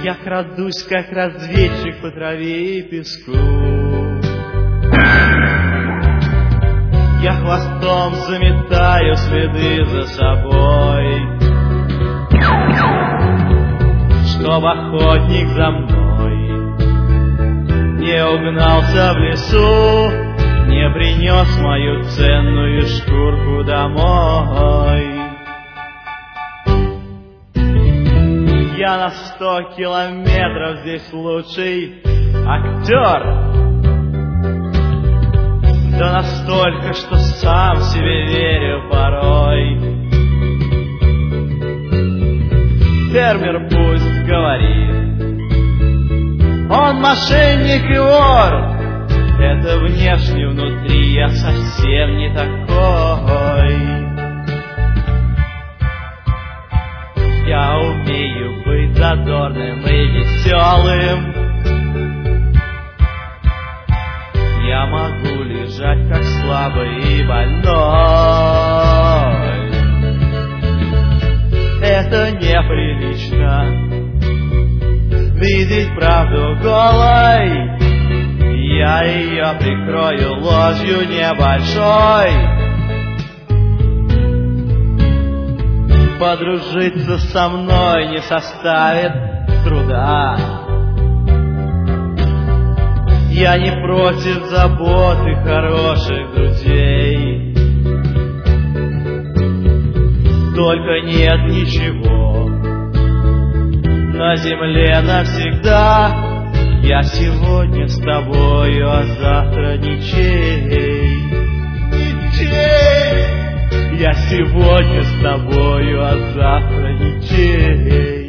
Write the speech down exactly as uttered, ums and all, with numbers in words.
Я крадусь, как разведчик по траве и песку. Я хвостом заметаю следы за собой, чтоб охотник за мной не угнался в лесу, не принес мою ценную шкурку домой. Я на сто километров здесь лучший актер, да настолько, что сам себе верю порой. Фермер пусть говорит, он мошенник и вор, это внешне, внутри я совсем не такой. Я умею быть задорным и веселым, я могу лежать как слабый и больной. Это неприлично видеть правду голой, я ее прикрою ложью небольшой. Подружиться со мной не составит труда, я не против заботы хороших друзей. Только нет ничего на земле навсегда, я сегодня с тобою, а завтра ничей. Ничей. Я сегодня с тобою, а завтра ничей.